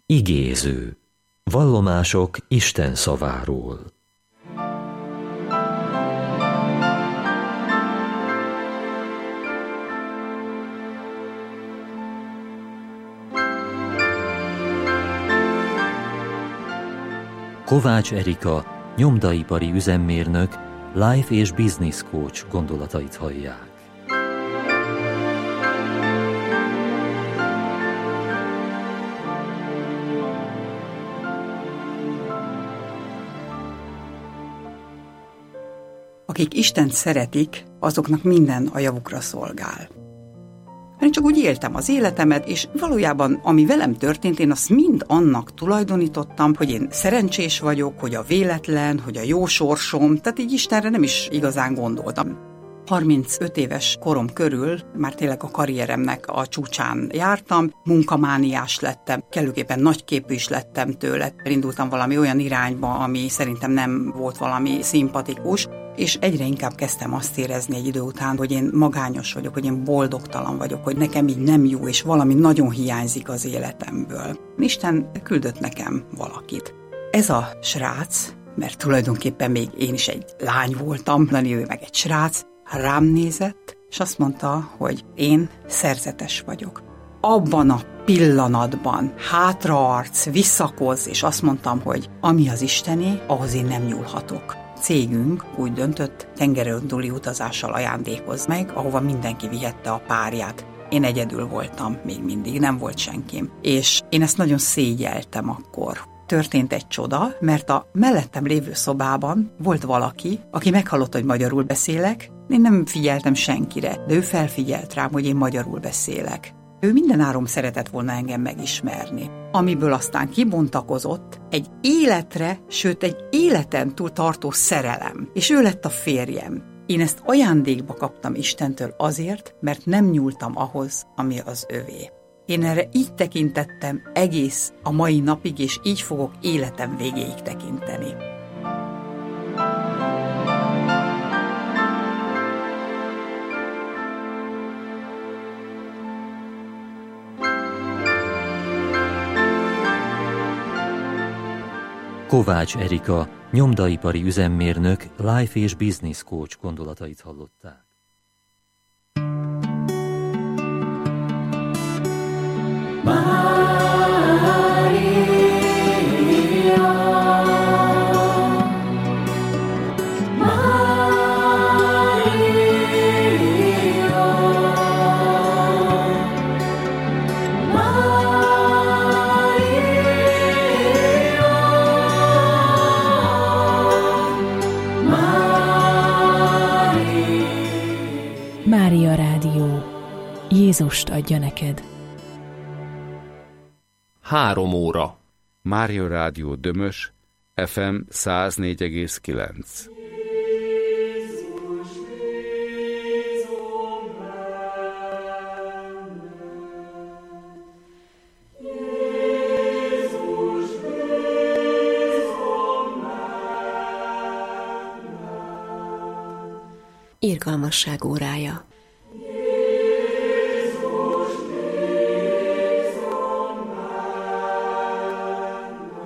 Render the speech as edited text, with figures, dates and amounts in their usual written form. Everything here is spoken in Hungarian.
Igéző. Vallomások Isten szaváról. Kovács Erika, nyomdaipari üzemmérnök, life és business coach gondolatait hallják. Akik Istent szeretik, azoknak minden a javukra szolgál. Én csak úgy éltem az életemet, és valójában, ami velem történt, én azt mind annak tulajdonítottam, hogy én szerencsés vagyok, hogy a véletlen, hogy a jó sorsom, tehát így Istenre nem is igazán gondoltam. 35 éves korom körül már tényleg a karrieremnek a csúcsán jártam, munkamániás lettem, kellőképpen nagyképű is lettem tőle. Elindultam valami olyan irányba, ami szerintem nem volt valami szimpatikus, és egyre inkább kezdtem azt érezni egy idő után, hogy én magányos vagyok, hogy én boldogtalan vagyok, hogy nekem így nem jó, és valami nagyon hiányzik az életemből. Isten küldött nekem valakit. Ez a srác, mert tulajdonképpen még én is egy lány voltam, ő meg egy srác, rám nézett, és azt mondta, hogy én szerzetes vagyok. Abban a pillanatban hátraarc, visszakoz, és azt mondtam, hogy ami az Istené, ahhoz én nem nyúlhatok. Cégünk úgy döntött, tengeren túli utazással ajándékoz meg, ahova mindenki vihette a párját. Én egyedül voltam még mindig, nem volt senkim. És én ezt nagyon szégyeltem akkor. Történt egy csoda, mert a mellettem lévő szobában volt valaki, aki meghallotta, hogy magyarul beszélek. Én nem figyeltem senkire, de ő felfigyelt rám, hogy én magyarul beszélek. Ő mindenáron szeretett volna engem megismerni. Amiből aztán kibontakozott egy életre, sőt egy életen túl tartó szerelem. És ő lett a férjem. Én ezt ajándékba kaptam Istentől azért, mert nem nyúltam ahhoz, ami az övé. Én erre így tekintettem egész a mai napig, és így fogok életem végéig tekinteni. Kovács Erika, nyomdaipari üzemmérnök, life és business coach gondolatait hallották. Mária Rádió. Jézust adja neked. 3 óra. Mária Rádió Dömös, FM 104,9. Irgalmasság órája.